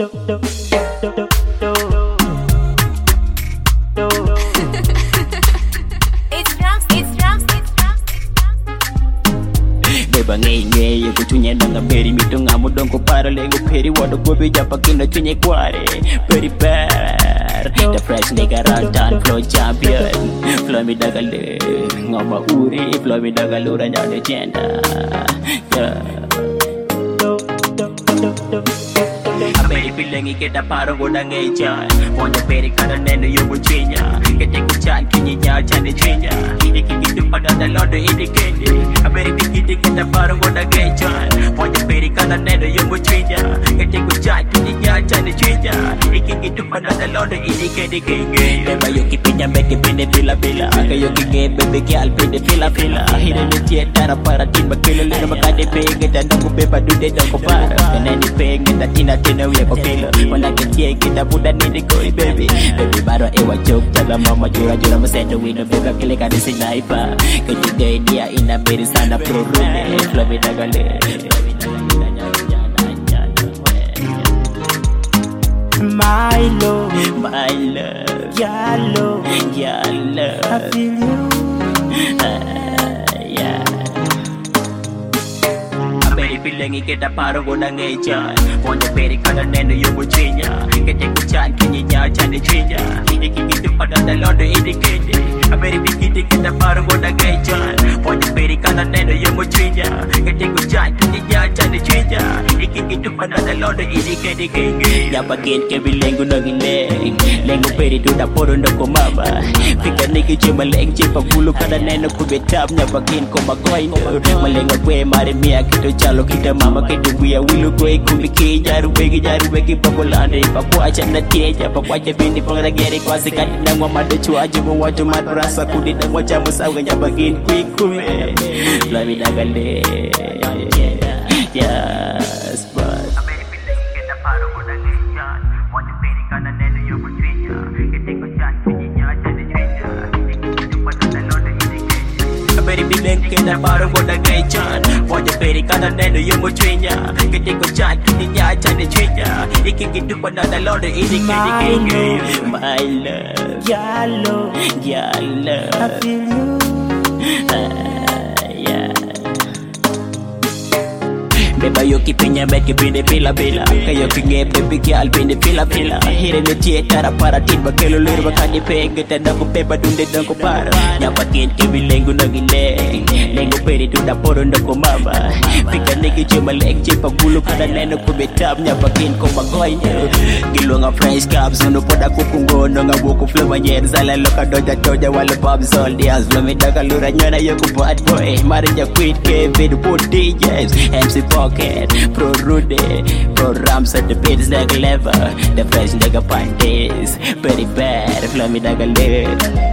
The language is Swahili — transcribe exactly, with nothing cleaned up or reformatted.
Beba ngay ngay ko tunye nanga beri mitunga mudongo para lengo peri wado gobe japa kino tunye kware peri per the fresh nigga rantan flow champion flow mi dagale ngoma uri flow mi dagalura nyane jenda Ameri pilengi kita parang guna ngeja Wanya peri kada neno yobu chinya Kete kuchan kinyi nya chane chinya Iki gitu pada dalodo ini kendi Ameri pikiti kita parang guna ngeja Wanya peri kada neno yobu chinya Kete kuchan kinyi nya chane chinya Iki gitu pada dalodo ini kendi kendi Beba yoki pinya meke pinde pila pila Kayo kike bebe kial pinde pila pila Hire le tiet dara para timba kilo lera makade penge Dan nungu beba dude dongko para Kaneni penge da tina tina we papila When I get here kita buda nini koi baby Baby baro ewa joke jaga mama jura jura masendo wino beba kile kade sniper Ketiga dia ina beri sana pro rune Flow mi dagale My love, my love, your love, your love I feel you. uh, yeah Ameri pilengi kita parang guna ngeja Wanya peri kada neno yobu chinya Kete kuchan kinyi nya chane chinya Iki gitu pada dalodo ini kendi Ameri pikiti kita parang guna ngeja Wanya peri kada neno yobu chinya Kete kuchan kinyi nya chane chinya Iki gitu pada dalodo ini kendi kendi Nyapa kin kebi lengu nangileng Lengu peri duda poro ndoko mama Fika niki chuma leng chipa bulu kada neno kubetab Nyapa kin koma koino Malenga kwe mare miya kito chalo kita mama kito buya wilu kwe kumiki Jaru begi jaru begi pakulande Papu acha na tieja papu acha bindi pangrageri Kwa sikati na mwa mado chua jumu watu madrasa Kudi na mwa chamu sawa nyapa kin kwe kume Flami dagale Yes but Ameri pilengi kita paro kuna ngejan Wanya peri kana neno yobu chinya Kete kuchan kunyi nya chane chinya Iki pada dalodo ini kenya Ameri pilengi kita paro kuna ngejan Wanya peri kana neno yobu chinya Kete kuchan kunyi nya chane chinya Iki gitu pada dalodo ini kenya My love, Your love, your love I feel you. uh, yeah Beba yoki pinya beki pinde pila pila Kayo kinge baby kial pinde pila pila Hire le tie tara para timba kelo lirwa kani penge Tanda ko pepa dunde danko para Nyapa kin kibi lengu nagileng Lengu peri duda poro ndoko mama Fika niki chuma leng chipa bulu kada neno kubetab Nyapa kin ko magoy nyo Gilo nga French caps Uno poda kukungono nga buku fluma nyer Zala loka doja doja wala pop soldiers Flumi daga lura nyona yoku bad boy Marija quit Kevin put D Js M C Pocket Pro Rude Pro Rams at the beats like lever The fresh nigga panties Pretty bad Flumi daga lura